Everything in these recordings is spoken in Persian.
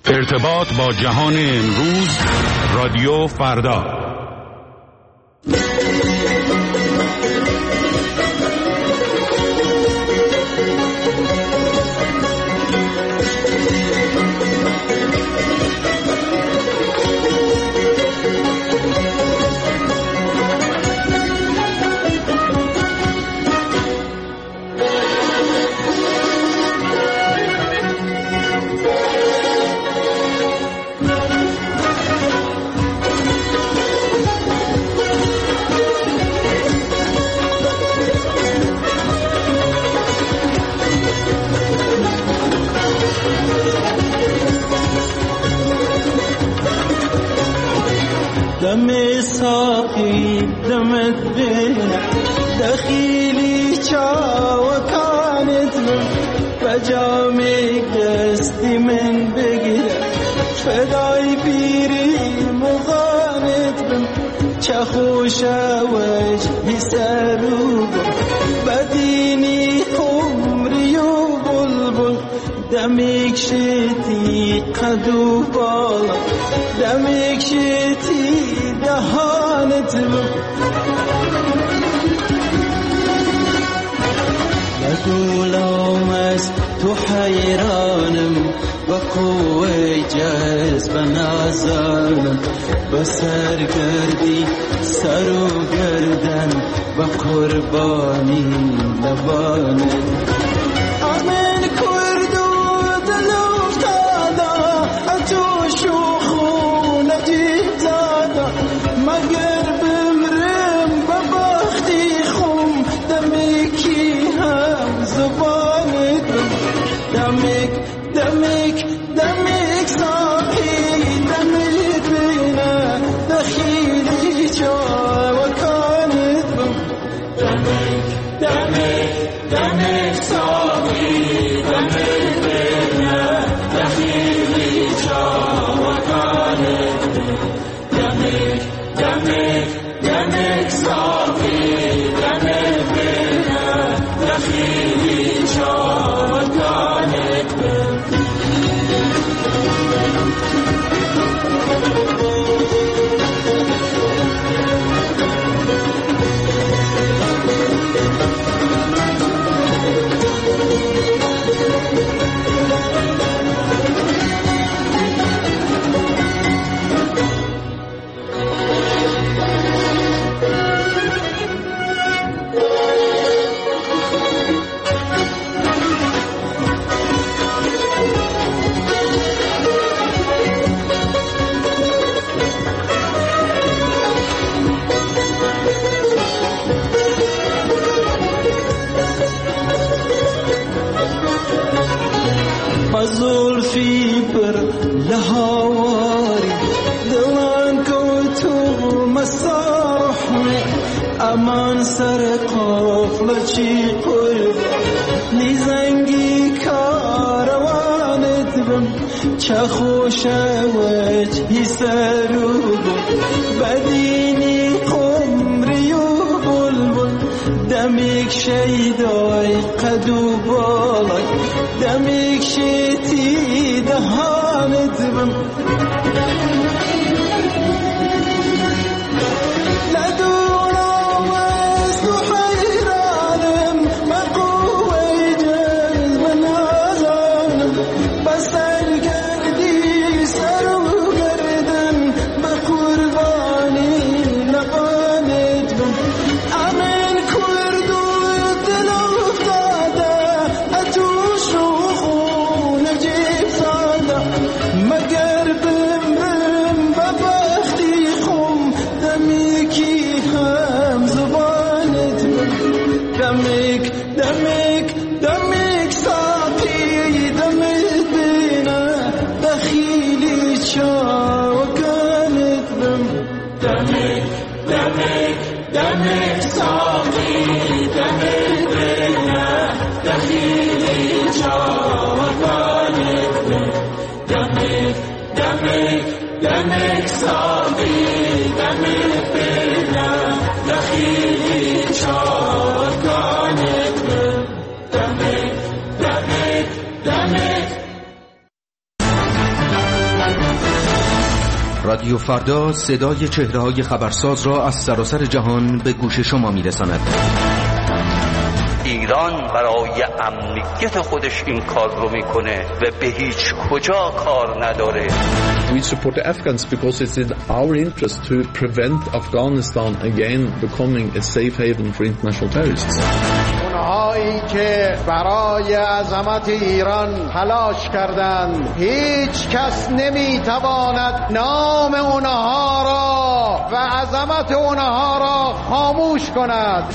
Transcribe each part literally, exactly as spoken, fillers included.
ارتباط با جهان امروز، رادیو فردا. دم ساقي دمت بينا دخيلي شا وكانت من بجامك دستي من بقيا فداي بيري مغانت من شخوشة وجهي سروب بديني خمري وبلبل دمك شتي قدو بالا دمك شتي دهانت لدولهم است تو حیرانم و قوه جذب نازانم با سرگردی سر و گردن و قربانی لبانت آمین کرد و دل افتادا اتو شوخو نجیب زادا مگر بمرم ببختی خم دمکی هم زبانت دمک دمک دمک ساقی دمک بینا دخیلی جا و کانت دمک دمک دمک ساقی دمک بینا دخیلی جا و کانت دمک دمک دمک ساقی دمک بینا دخیلی جا و کانت زلفی بر لهواری دلان کوتو مسارحنی امان سر قفل چی قرب نیزنگی کاروانت بم چه خوش وجهی سروب بدینی قمری و بلبل دمیک شیدای قدو بالای دمیک شتی دهانت بم لدونم از تو حیرانم بقوه جذب نازانم بسرگردی سر و گردن بقربانی لبانت بم امین کرد و دل افتاده اتو شوخو نجیب زاده مگر بمرم ببختی خم دمیکی هم زبانت دمک دمک دمک ساقی دمت بینا دخیلی چا و کانت بم دمک دمک دمک ساقی دمت بینا دخیلی چا و کانت بم دمک دمک دمک ساقی دمت بینا دخیلی چا و کانت بم دمک دمک دمک رادیو فردا صدای چهره‌های خبرساز را از سراسر جهان به گوش شما می‌رساند. ایران برای امنیت خودش این کار رو میکنه و به هیچ کجا کار نداره. We support the Afghans because it's in our interest to prevent Afghanistan again becoming a safe haven for international terrorists. اونهایی که برای عظمت ایران تلاش کردند هیچ کس نمیتواند نام اونها را و عظمت اونها را خاموش کند.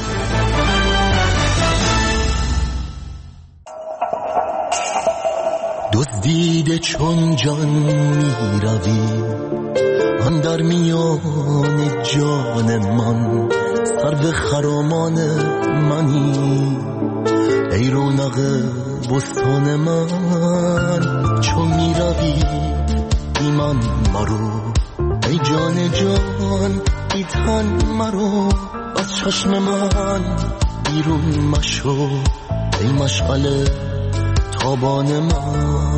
دزدیده چون جان می روی آن در میان جان من، سرو خرامان منی ای رونق بستان من. چون می روی ایمان مرو ای جان جان ای تن مرو، از چشم من بیرون مشو ای مشعل تابان من.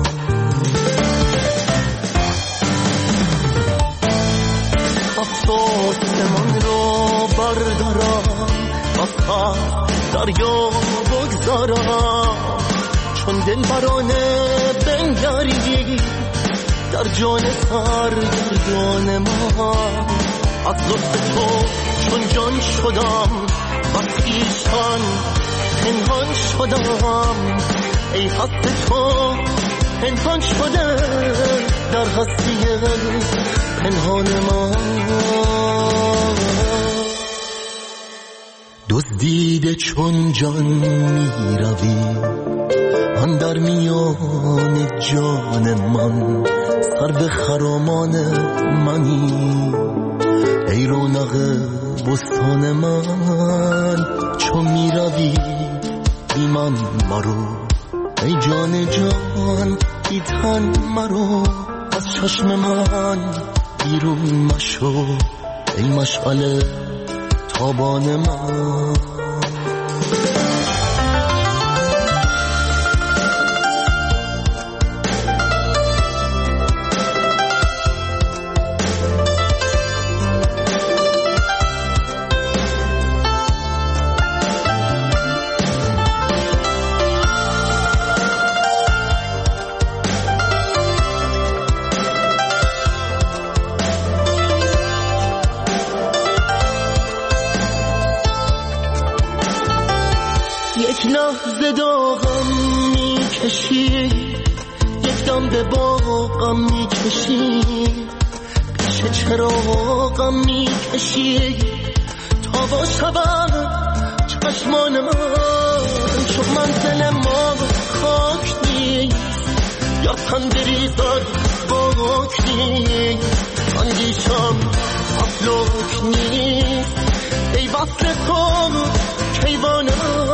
آسمان را بردارم و دریا بگذارم، چون دل برانه بنگری در جان سرگردان من. از لطف تو چون جان شدم و خویشتن پنهان شدم، ای هست تو پنهان شده در هستی پنهان من. دزدیده چون جان می روی آن در میان جان من، سرو خرامان منی ای رونق بستان من. چون می روی ایمان مرو ای جان جان ای تن مرو، از چشم من بیرون مشو ای مشعل تابان من. یک لحظه داغم میکشی، یک دم به باغم میکشی، پیش چراغم میکشی تا با شبم چشمان من. چون منزل ما خاک نیست یا تن بریزد باک نیست، اندیشم افلاک نیست ای وصل تو کیوانم.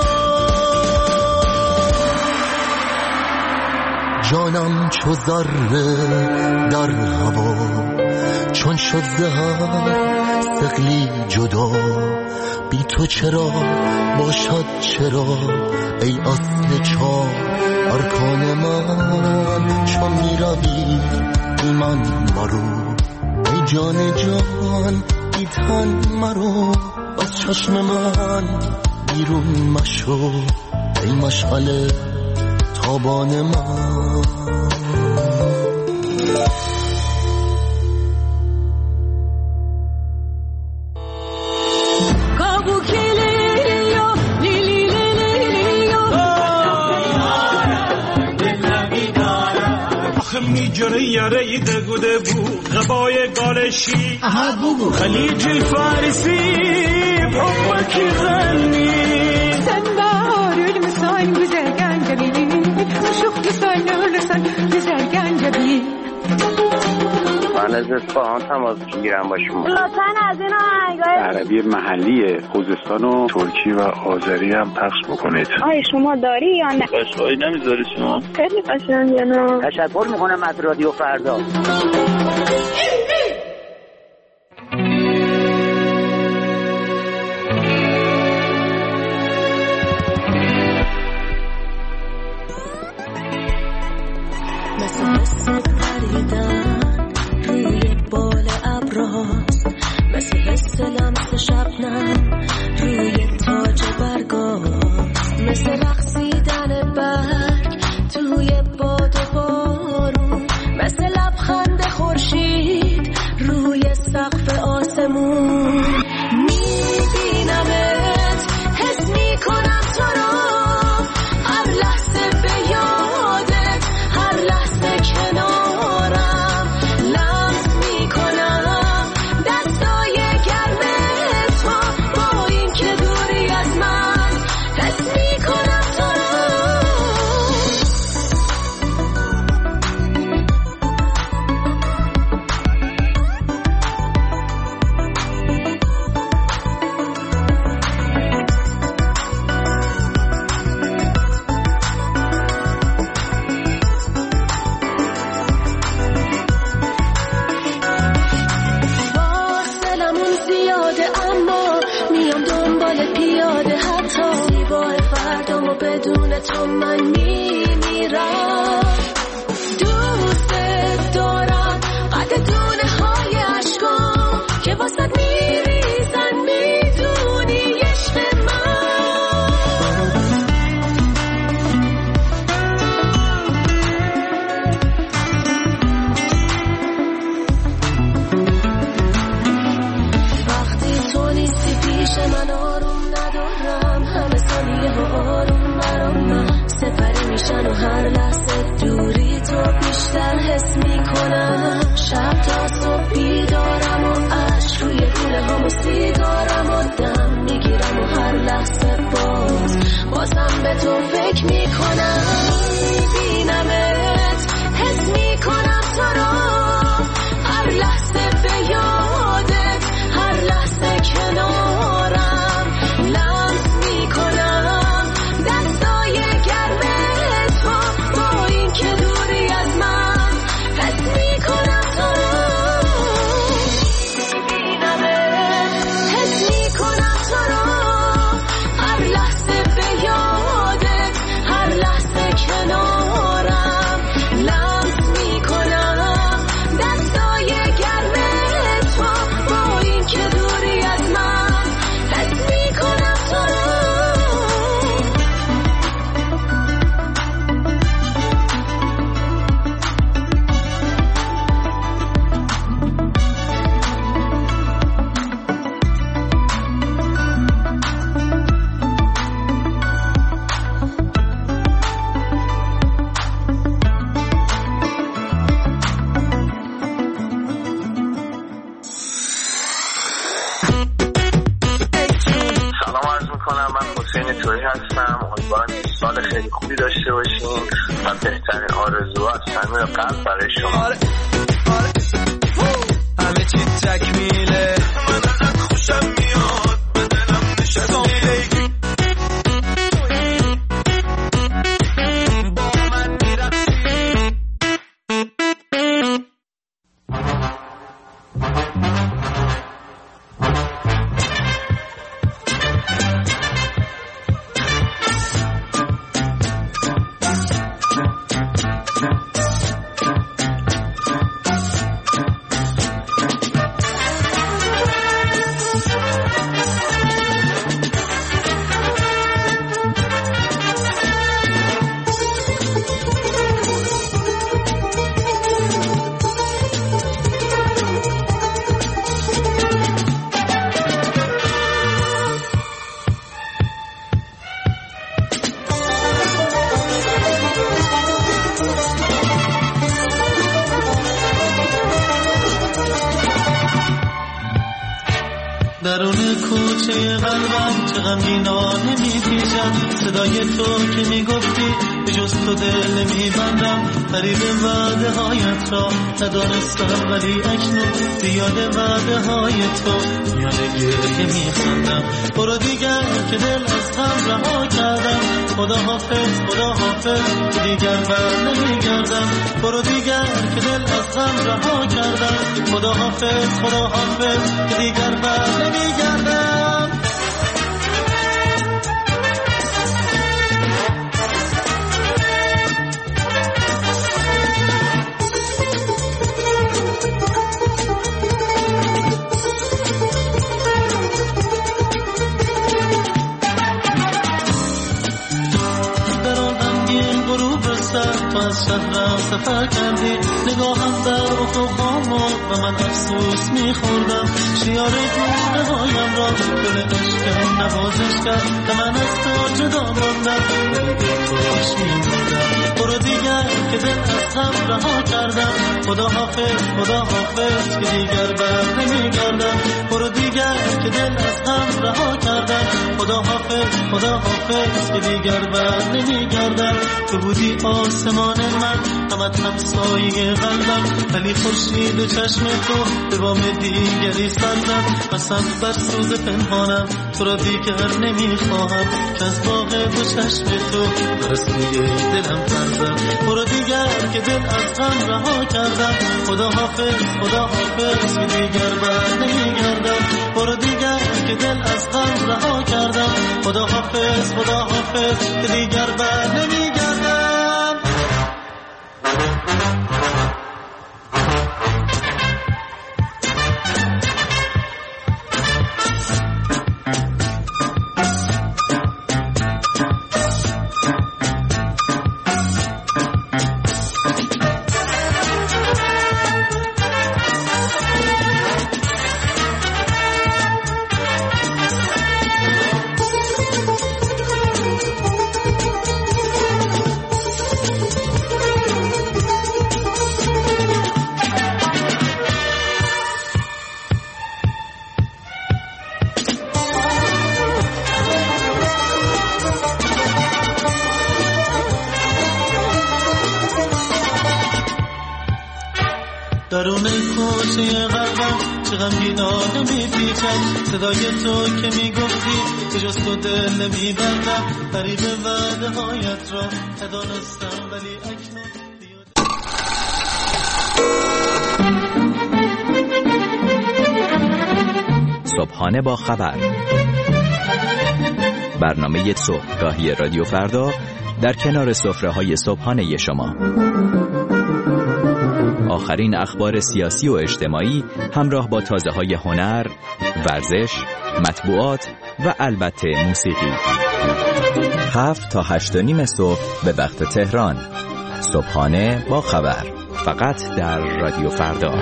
جانم چو ذره در هوا چون شد زهر ثقلی جدا، بی تو چرا باشد چرا ای اصل چار ارکان من. چون می روی ایمان مرو ای جان جان ای تن مرو، از چشم من بیرون مشو ای مشعل تابان من. میجره یاره دگوده بو غبای گالشی خلیج فارسی حبکی غنی sen bahar ölmüşsen güzel gencebi aşık güzel ölürsen güzel gencebi. من از اصفهان تماس میگیرم با شما. لطفاً از این آهنگای عربی محلی خوزستان و ترکی و آذری هم پخش بکنید. آیا شما داری یا نه؟ قشقایی نمیذاری شما؟ خیلی قشنگه نه؟ تشکر میکنم از رادیو فردا. مثل مثل پریدن روی بال ابراست، مثل حس لمس شبنم روی تاج برگاست، مثل رقصیدن برگ توی باد و بارون، مثل لبخند خورشید روی سقف آسمون. میبینمت، حس میکنم تو رو، هر لحظه به یادت، هر لحظه کنارم، لمس میکنم دستای گرم تو، با این که دوری از من حس میکنم تو رو. بدون تو من میمیرم، دوست دارم قد دونه های عشقام که واسه میریزن، میدونی عشق من. وقتی تو نیستی پیش من آروم ندارم، همه ثانیه ها آروم سپری میشن و هر لحظه دوری تو بیشتر حس میکنم. شب تا صبح بیدارم و عشق روی گوله هم و سیگارم و دم میگیرم و هر لحظه باز بازم به تو فکر میکنم. میبینمت، حس میکنم تو رو، هر لحظه به یادت، هر لحظه کنارم، لمس میکنم دستای گرم تو، با این که دوری از من حس میکنم تو رو. میبینمت، حس میکنم تو رو، هر لحظه به یادت، هر لحظه کنارم، لمس میکنم دستای گرم تو، با این که دوری از من حس میکنم تو رو. سلام عرض میکنم، من حسین تویی هستم. امیدوارم که سال خیلی خوبی داشته باشین و بهترین آرزوها از صمیم قلب برای شما. آره آره همه چی تکمیله، من ازت خوشم میاد، به دلم نشستی با من میرقصی. درون کوچه قلبم چه غمگینا نمیپیچم، صدای تو که میگفتی به جز تو دل نمیبندم. قریب وعده هایت را ندانستم ولی اکنون زیاد وعده های تو میان گریه میخندم. برو دیگر که دل از غم رها کردم، خدا حافظ خدا حافظ که دیگر بر نمیگردم. برو دیگر که دل از غم رها کردم، خدا حافظ خدا حافظ که دیگر بر نمیگردم. عالم سفر کردی نگاهم در افقام و من افسوس میخوردم شیار گونه هایم را گل عشقم نوازش کرد که من از تو جدا ماندم باش میموندم برو دیگر که دل از غم رها کردم خدا حافظ خدا حافظ که دیگر بر نمیگردم برو دیگر که دل از غم رها کردم خدا حافظ خدا حافظ که دیگر بر نمیگردم تو بودی آسمان من همت همسایه قلبم ولی خورشید و چشم تو به بام دیگری سردم قسم بر سوز پنهانم تو را دیگر نمیخواهم که از باغ دو چشم تو برسوی دلم پرزم برو دیگر که دل از غم رها کردم خدا حافظ خدا حافظ که دیگر بر نمیگردم برو دیگر که دل از غم رها کردم خدا حافظ خدا حافظ که دیگر بر نمیگردم درون کوچه قلبم چه غمگینانه میپیچم صدای تو که میگفتی به جز تو دل نمیبندم فریب وعده هایت را ندانستم ولی اکنون صبحانه با خبر، برنامه صبحگاهی رادیو فردا در کنار سفره‌های صبحانه شما. آخرین اخبار سیاسی و اجتماعی همراه با تازه‌های هنر، ورزش، مطبوعات و البته موسیقی. هفت تا هشت و نیم صبح به وقت تهران. صبحانه با خبر، فقط در رادیو فردا.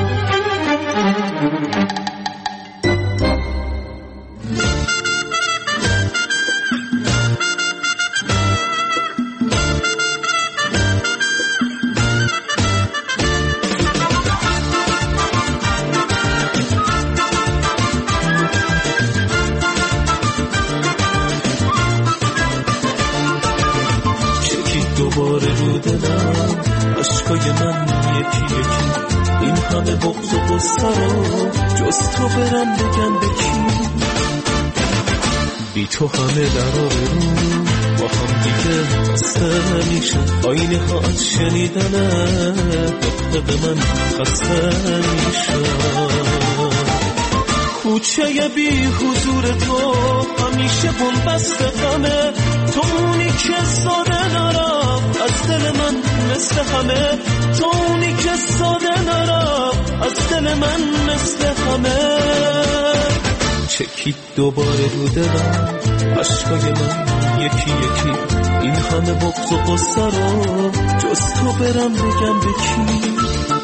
دوباره رو دلم عشقای من یکی یکی این همه بغض و غصه رو جز تو برم بگم به کی بی تو همه در آبرو با هم دیگه خسته میشه آینه ها از شنیدنه به من خسته میشه کوچه بی حضور تو همیشه بنبست غمه تو اونی که ساده نرم از دل من مثل همه تو اونی که ساده نرم از دل من مثل همه چکید دوباره رو دلم عشقای من یکی یکی این همه بغض و غصه رو جز تو برم بگم به کی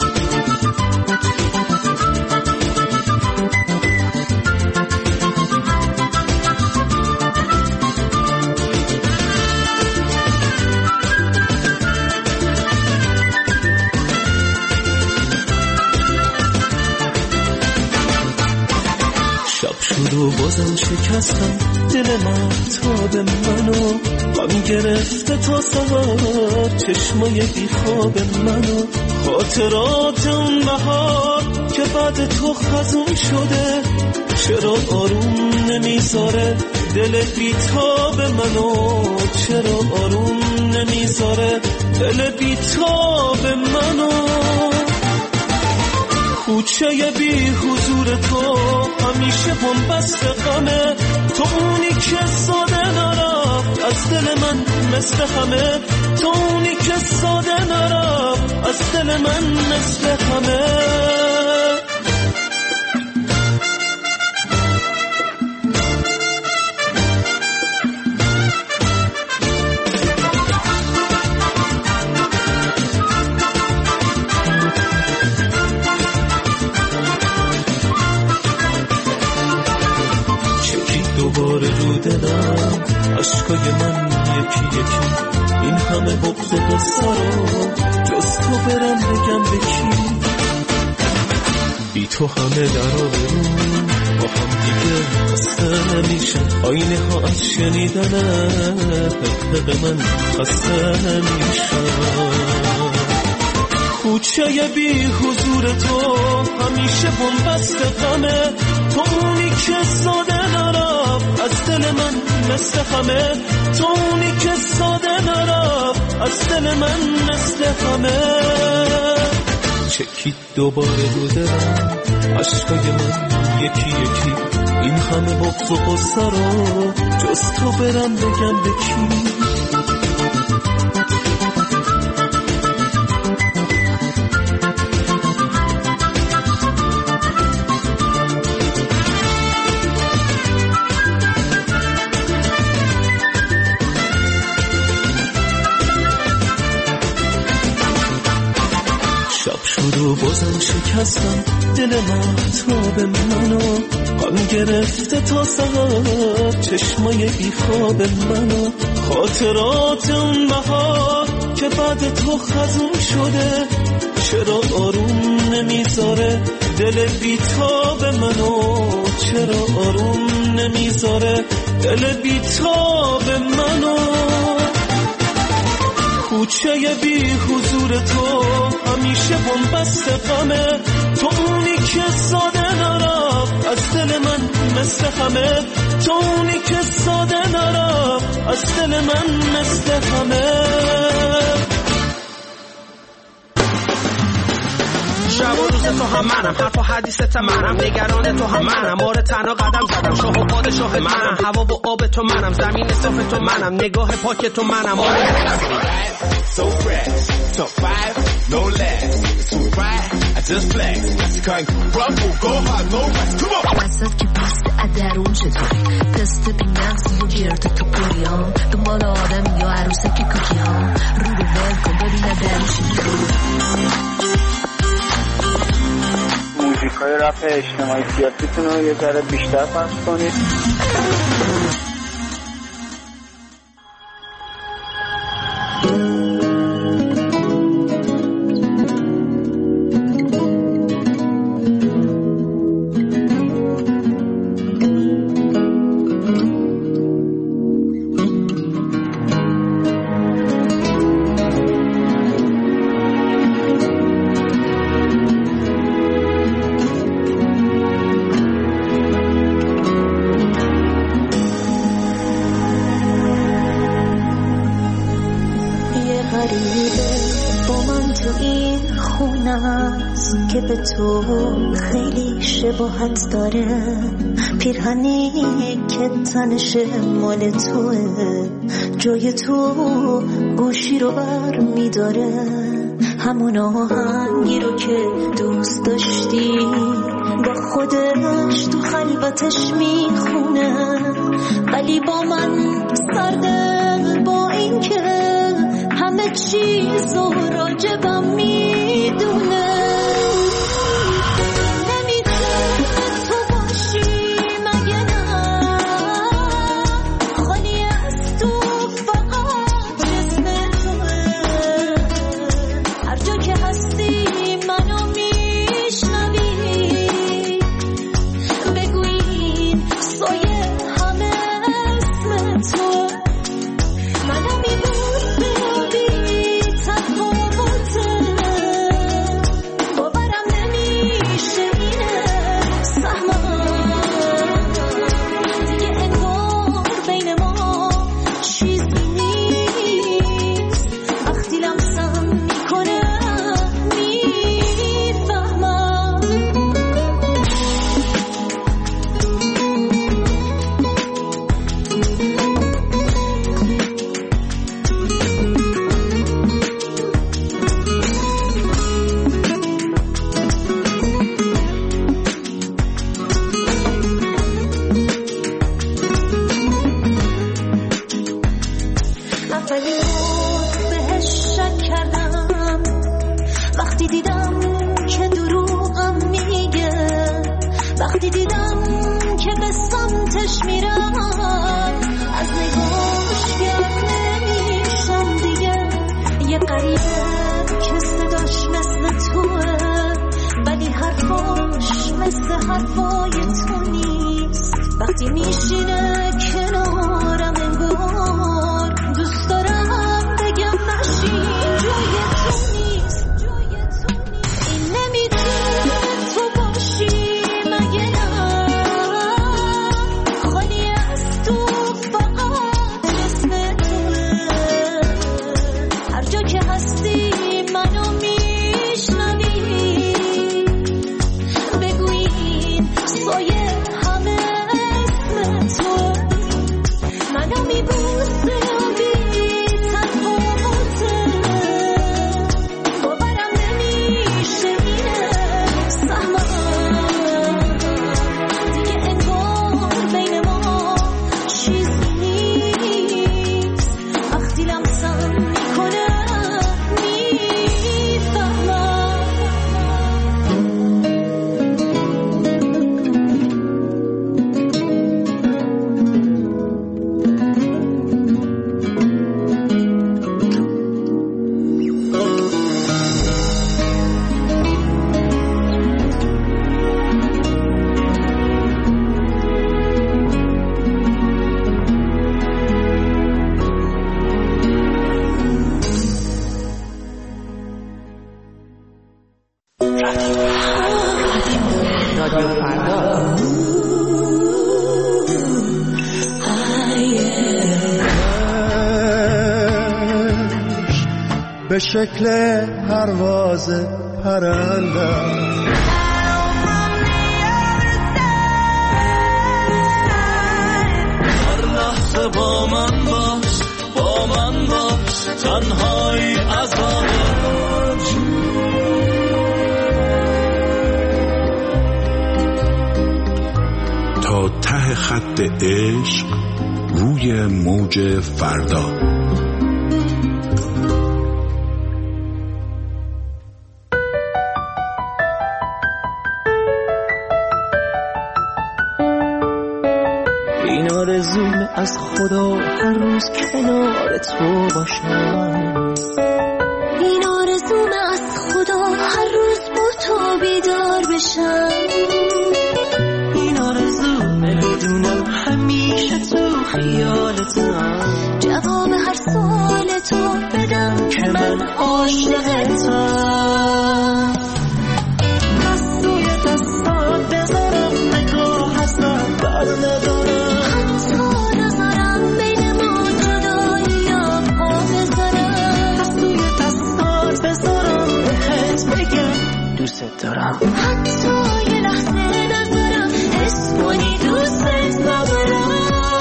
و بازم شکستم دل من تا به منو غم گرفته تا سهار چشمای بیخواب منو خاطرات اون بهار که بعد تو خزون شده چرا آروم نمیذاره دل بیتاب منو چرا آروم نمیذاره دل بیتاب منو کوچه بی حضور تو همیشه بنبست غمه تو اونی که ساده نرم از دل من مثل همه تو اونی که ساده نرم از دل من مثل همه عشقای من یکی یکی این همه بغض و قصه رو جز تو برم بگم به کی؟ بی تو همه در آبرون با هم دیگه خسته میشن آینه ها از شنیدن حق من خسته میشن کوچه بی حضور تو همیشه بنبست غمه تو اونی که ساده نرفت از دل من مثل همه تو اونی که ساده نرفت از دل من مثل همه چکید دوباره رو دلم عشقای من یکی یکی این همه بغض و قصه رو جز تو برم بگم به کی؟ و بازم شکستم دل مهتاب منو غم گرفته تا سهر چشمای بیخواب منو خاطرات اون بهار که بعد تو خزون شده چرا آروم نمیذاره دل بیتاب منو چرا آروم نمیذاره دل بیتاب منو کوچه بی حضور تو همیشه بنبست غمه تو اونی که ساده نرفت از دل من مثل همه تو اونی که ساده نرفت از دل من مثل همه شب و روز تو هم منم حرف و حدیثت منم نگران تو هم منم آره تنها قدم زدم شاه و پادشاه منم هوا و آب تو منم زمین صاف تو منم نگاه پاک تو منم آره So fresh, top five, no less. Too bright, I just flex. You can't rumble, go hard, no rest. Come on. وسط که پست ادرون چطوری تست بی نفسی و گرد تو پوریام دنبال آدم یا عروسه که کوکی ها رو رو ول کن ببینه درش موزیک های رپ اجتماعی سیاسیتون رو یه ذره بیشتر پخش کنید. که به تو خیلی شباهت داره پیرهنی که تنش مال توه جای تو گوشی رو بر میداره همون آهنگی رو که دوست داشتی با خودش تو خلوتش میخونه ولی با من سرده با این که همه چیز رو راجبم میدونه رادیو فردا. به شکل پرواز پرنده هر لحظه با من باش، با من باش، تنهایی عذابه. تا ته خط عشق روی موج فردا. این آرزوم از خدا هر روز کنار تو باشم. این آرزوم از خدا هر روز با تو بیدار بشم. این آرزومه بدونم همیشه تو خیالتم. جواب هر سوال تو بدم که من عاشقتم. دست روی دستات بذارم نگاه هستم بر ندارم. حتی نظرم بین ما جدایی یا پا بذارم. دست روی دستات بذارم بهت بگم دوست دارم. حتی یه لحظه نذارم حس کنی دوست ندارم.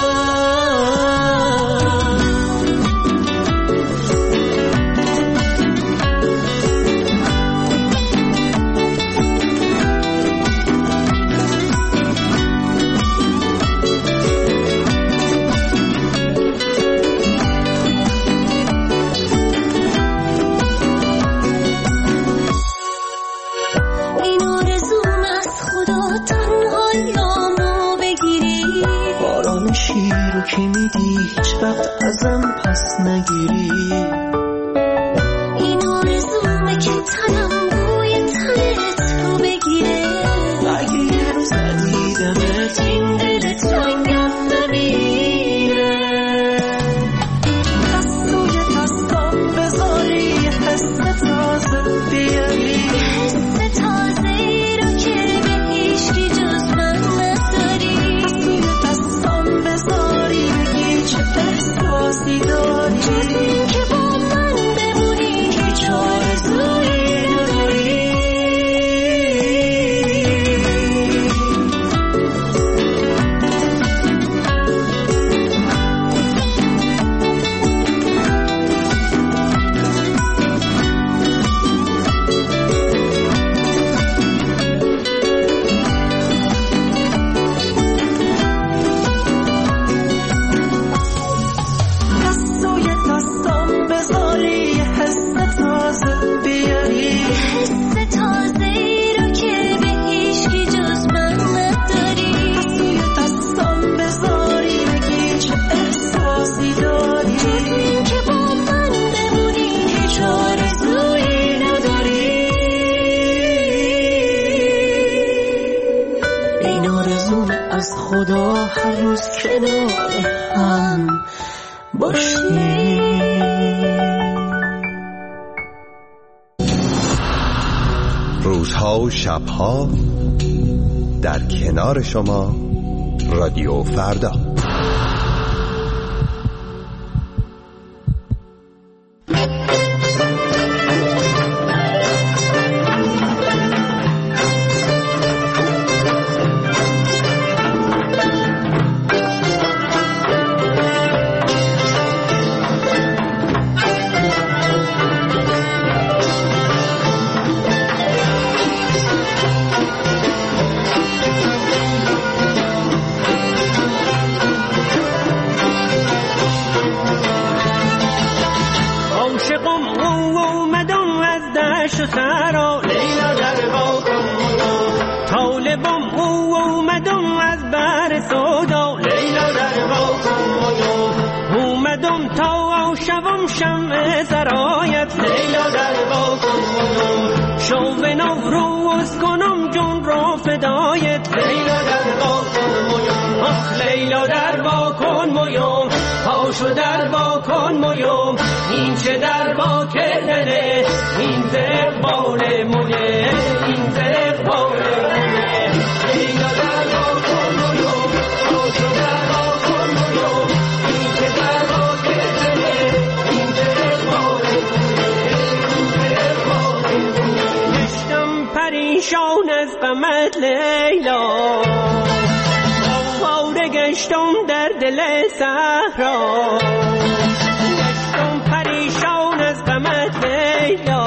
که میدی هیچ وقت ازم پس نگیری. این آرزومه که تنم بوی تنت رو بگیره. اگه یه روز ندیدمت این دل تنگم نمیره. دست روی دستم بذاری حس تازه بیاری. حس تازه ای رو که به هیچکی جز من نداری. دست روی دستم بذاری چه احساسی داری. جز این که با من بمونی هیچ آرزویی نداری. خدا هر روز کنار هم باشی. روزها و شبها در کنار شما رادیو فردا. پاشو در با کن مویوم این چه در با کردنه این زبال مویه این پریشان از غمت لیلا، آواره گشتم در دل صحرا، گشتم پریشان از غمت لیلا،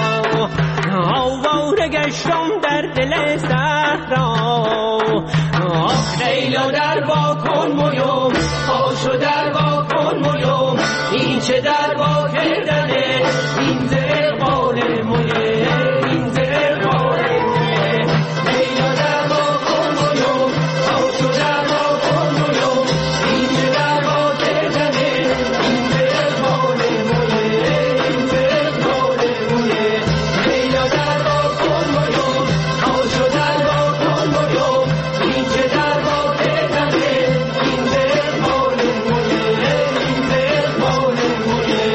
آواره گشتم در دل صحرا. آخ لیلا در وا کن مویم، پاشو در وا کن مویم، این چه در وا کردنه، این زرقال مویه، این زرقال مویه. لیلا در وا کن مویم، پاشو در وا کن مویم، این چه در وا کردنه، این زرقال مویه، این زرقال مویه. لیلا در وا کن مویم، پاشو در وا کن مویم، این چه در وا کردنه، این زرقال مویه، این زرقال مویه.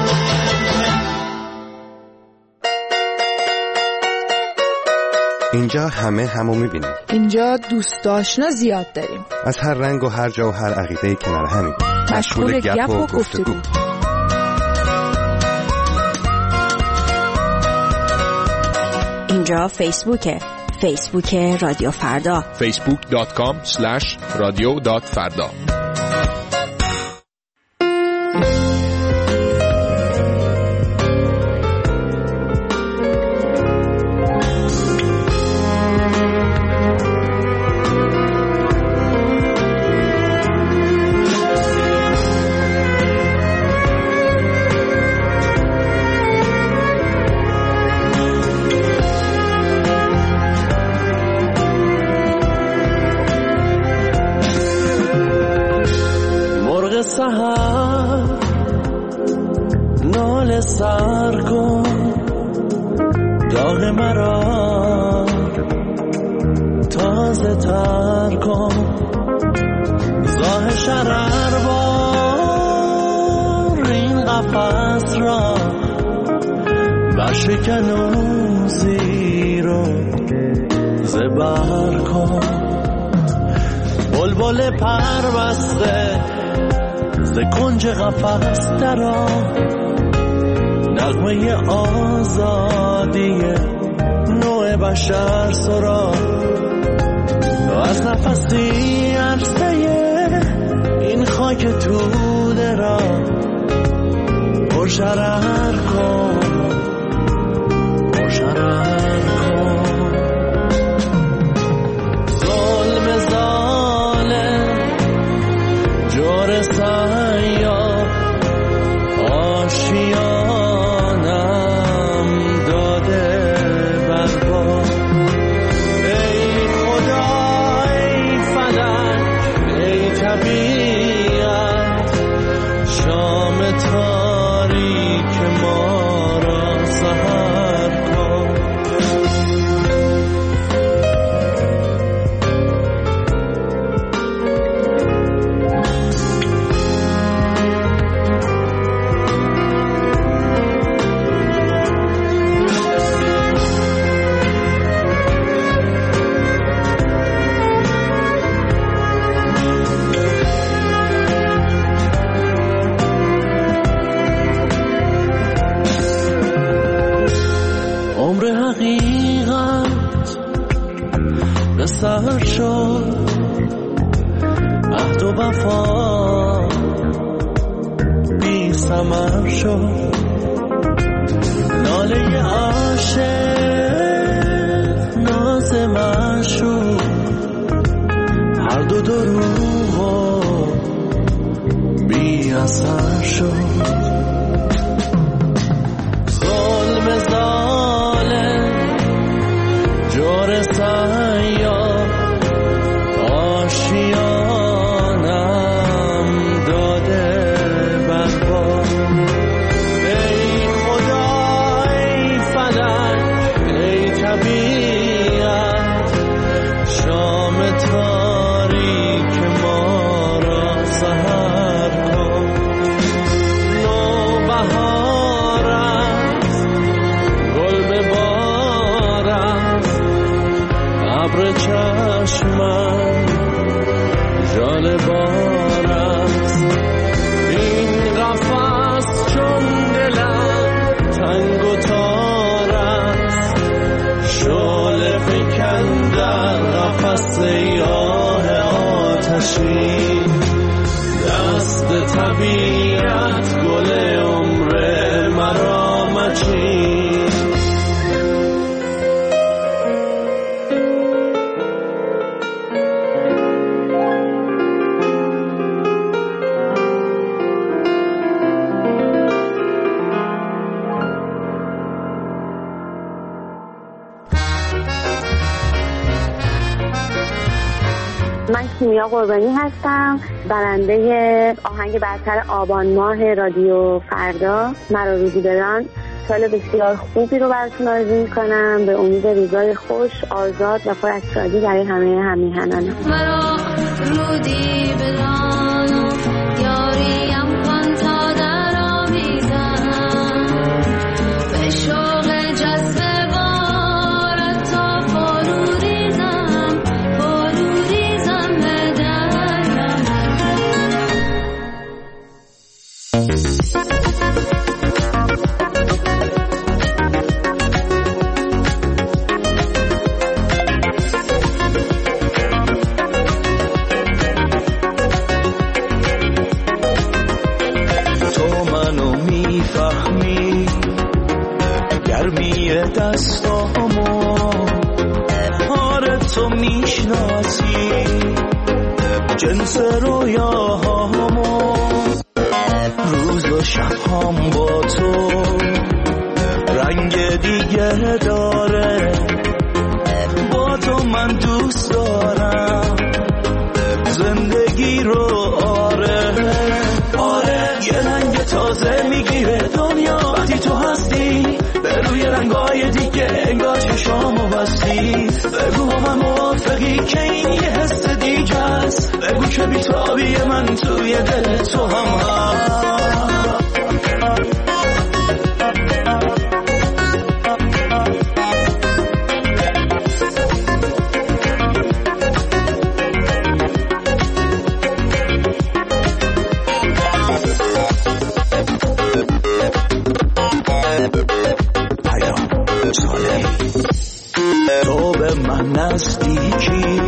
اینجا همه همو میبینیم. اینجا دوست آشنا زیاد داریم. از هر رنگ و هر جا و هر عقیده کنار همین. مشغول گپ و گفتگو. اینجا فیسبوکه. فیسبوک رادیو فردا. فیسبوک دات کام اسلش رادیو دات فردا. سحر نال سر کن، داغ مرا تازه تر کن، زاه شرر بار این قفص را، برشکن و زیر و زبر کن. بلبل پر بسته ز کنج قفس درآ، نغمه آزادی نوع بشر سرا، از نفسی عرصه این خاک توده را پرشرر کن، پرشرر کن. ظلم ظالم جور سیاه آشیانم داده برباد. ای خدا ای فلک ای طبیعت، شام تاریک ما را سحر کن. عمر حقیقت به سر شد، عهد و وفا بی ثمر شد، ناله عاشق ناز معشوق، هر دو دروغ و بی اثر شد. ظلم ظالم جور سیاه آشیانم داده برباد. ای خدا ای فلک ای طبیعت، شام تاریک ما را سحر کن. نوبهار است گل ببارد، ابر چشمم ژاله بار است. این قفس چون دلم تنگ و تار است، شو باشی، دست طبیعت گل عمر مرا مچین. من کیمیا قربانی هستم، برنده آهنگ برتر آبان ماه رادیو فردا مرا روزی بدان. سال بسیار خوبی رو براتون آرزو می‌کنم، به امید روزای خوش، آزاد و پر از شادی برای همه همیهنانم. مرا رودی بدان یاریم کن تا در آویزم، به شوق جذب بارت تا فرو ریزم، فرو ریزم به درم. دستامو آره تو میشناسی جنس رویاهامو، روز و شبهام با تو رنگ دیگه داره، با تو من دوست دارم زندگی رو. آره آره یه رنگ تازه میگیره دنیا وقتی تو هستی، به روی رنگای دیگه انگار چشامو بستی. بگو من موافقی که این یه حس دیگه است، بگو که بیتابی من توی دل تو هم هست. تو به من نزدیکی،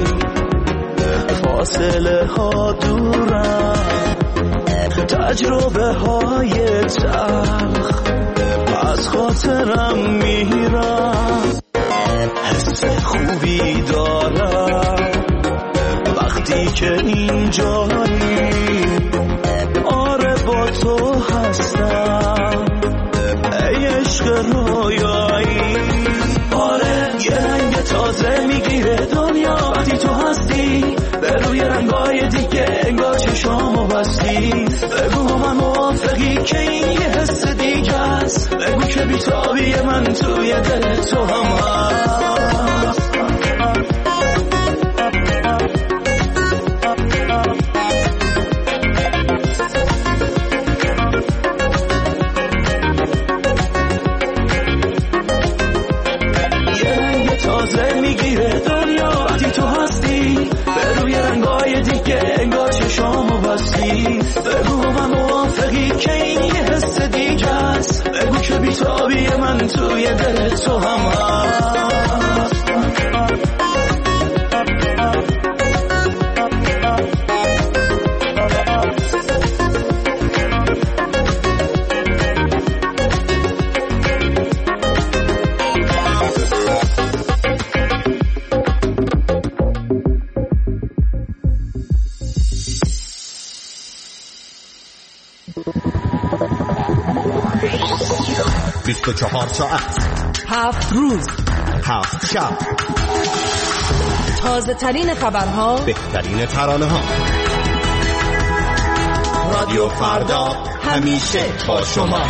فاصله ها دورم، تجربه های تلخ از خاطرم میرم. حس خوبی دارم وقتی که اینجایی، آره با تو هستم ای عشق رویایی. آره یه رنگ تازه میگیره دنیا وقتی تو هستی، به روی رنگای دیگه انگار چشامو بستی. بگو من موافقی که این یه حس دیگه است، بگو که بیتابی من توی دل تو هم هست. تازه میگیره دنیا وقتی تو هستی، به روی رنگای دیگه انگار چشامو بستی. بگو من موافقی که این یه حس دیگه است، بگو که بیتابی من توی دل تو هم هست. بیست و چهار ساعت، هفت روز، هفت شب، تازه ترین خبرها، بهترین ترانه ها. رادیو فردا همیشه با شما.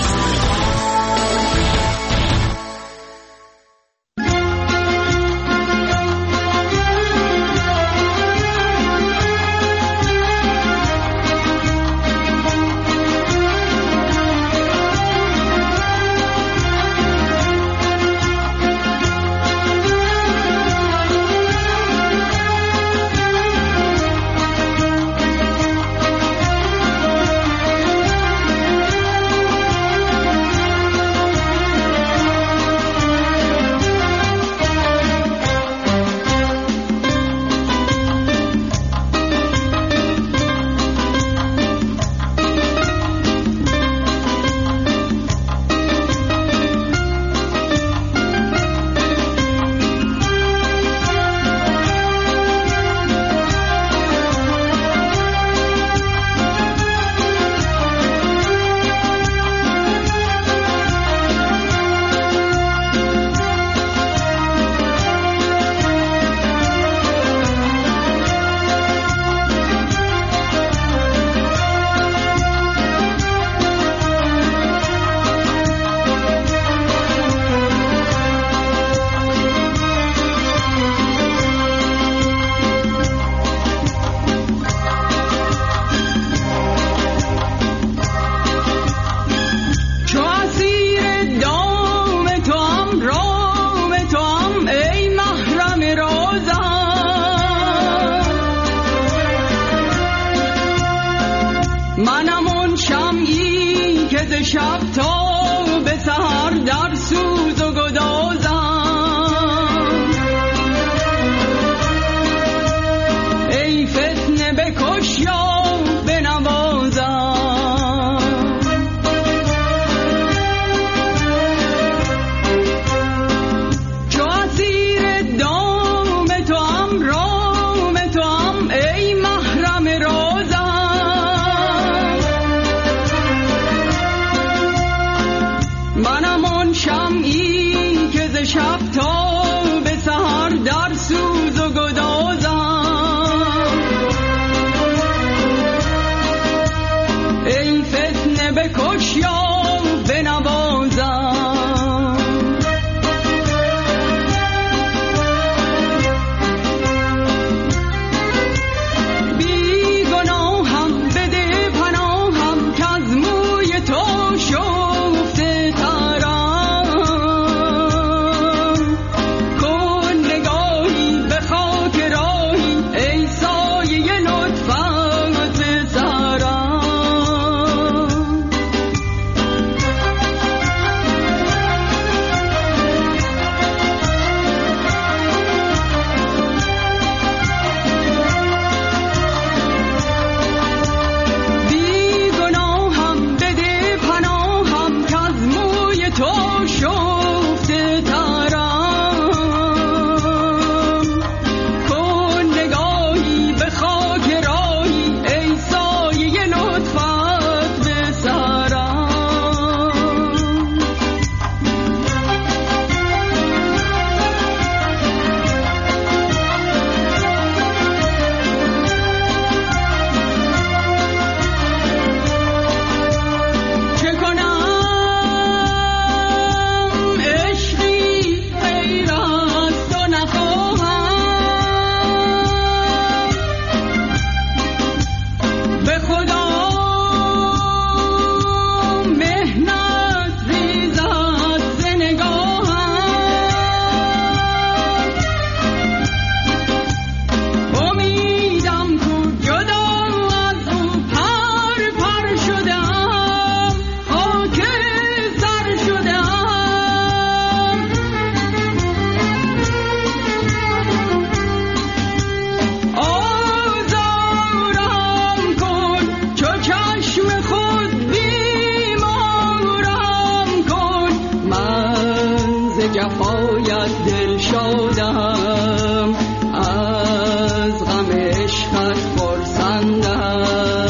شادم از غم عشقت خرسندم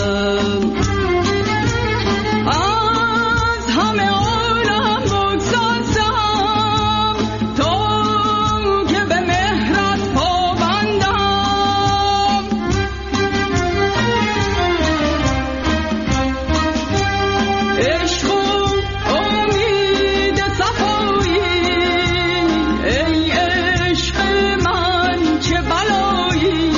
از همه عالم بگذشتم تو که به مهرت پابندم عشق و امید صفایی ای عشق من چه بلایی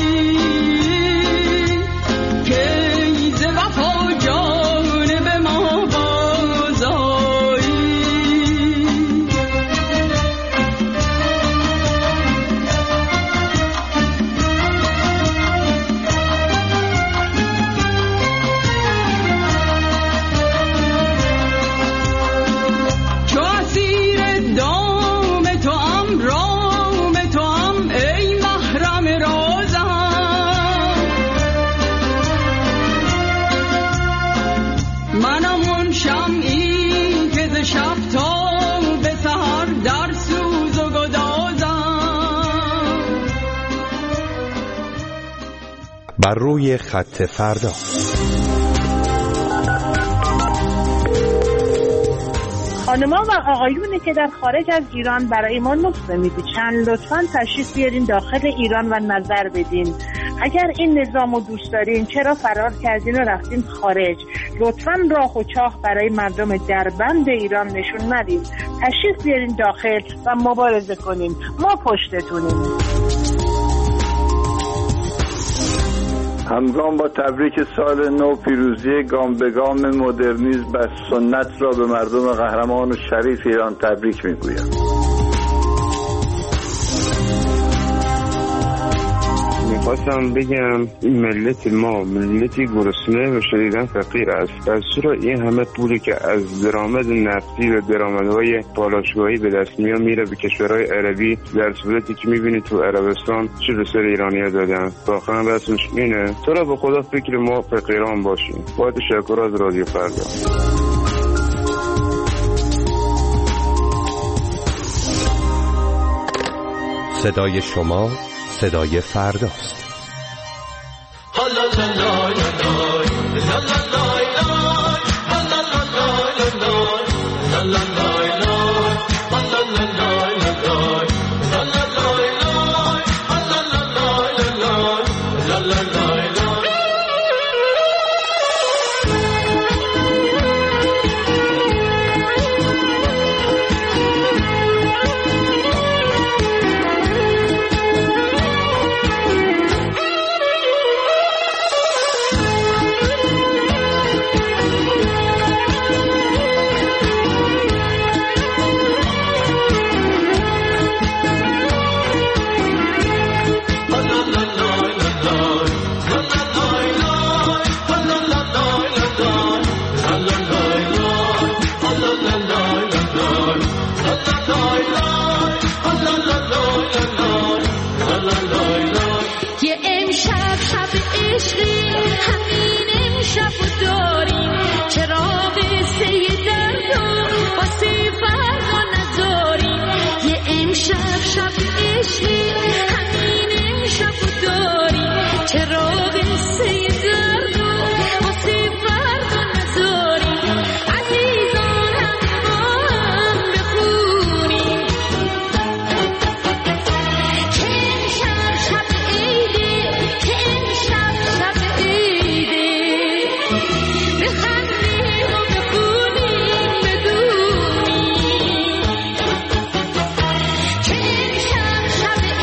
که ز وفا جانب ما بازآیی چو اسیر دام توام رام توام ای محرم رازم منم اون شمعی که ز شب تا به سحر در سوز و گدازم بر روی خط فردا. خانما و آقایونی که در خارج از ایران برای ما نسخه می‌پیچند لطفاً تشریف بیارین داخل ایران و نظر بدین. اگر این نظام رو دوست دارین چرا فرار کردین و رفتین خارج؟ لطفاً راه و چاه برای مردم دربند ایران نشون ندین. تشریف بیارین داخل و مبارزه کنین. ما پشتتونیم. همگام با تبریک سال نو پیروزی گام به گام مدرنیسم و سنت را به مردم قهرمان و شریف ایران تبریک میگویم. میخواستم بگم این ملت ما ملتی گرسنه و شدیداً فقیر است. پس چرا این همه پولی که از درآمد نفتی و درآمدهای پالایشگاهی به دست میاد میره به کشورهای عربی، در صورتی که میبینی تو عربستان چه به سر ایرانی‌ها دادن؟ واقعا بسش اینه. تو را به خدا فکر ما فقیران باشیم. با تشکر از رادیو فردا. صدای شما صدای فرداست. شب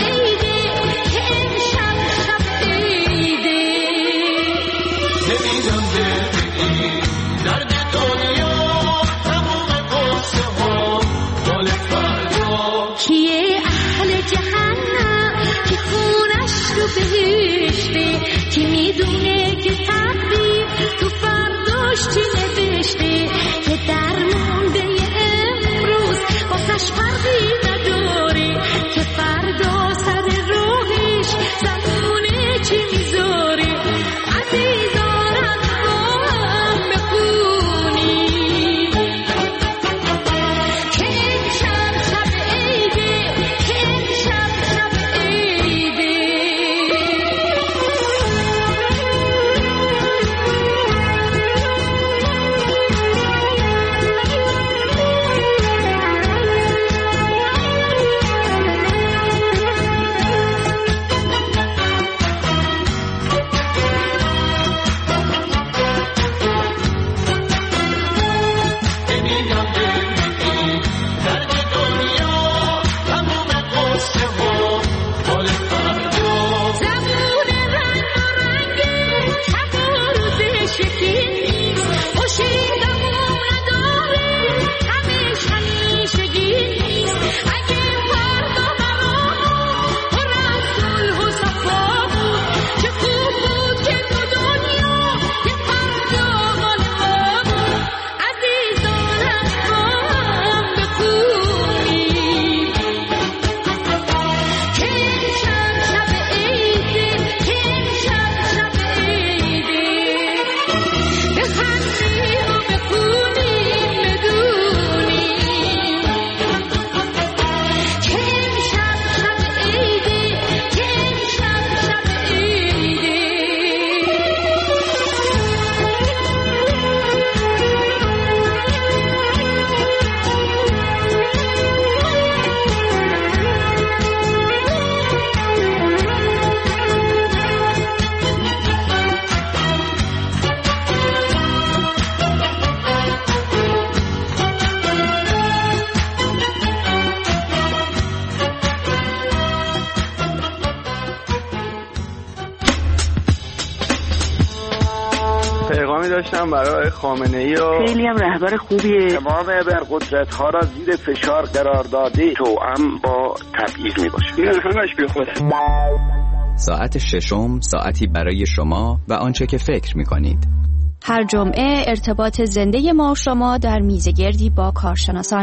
داشتم برای خامنه‌ای و خیلی هم رهبر خوبیه. تمام ابرقدرت ها را زیر فشار قرار داده توأم با تبعیض میباشه. این همش بی خود. ساعت ششم ساعتی برای شما و آنچه که فکر میکنید. هر جمعه ارتباط زنده ما و شما در میزگردی با کارشناسان.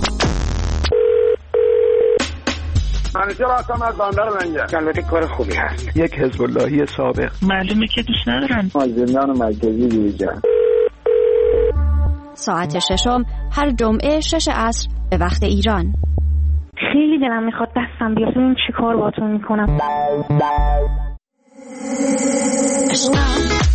منیجر هستم از بندر منجر. البته کار خوبی هست. یک حزب اللهی سابق. معلومه که دوست ندارن. از زندان مرکزی بیرون. ساعت ششم هر جمعه شش عصر به وقت ایران. خیلی دلم میخواد دستم بیاد ببینم چی کار باتون میکنم. عشقم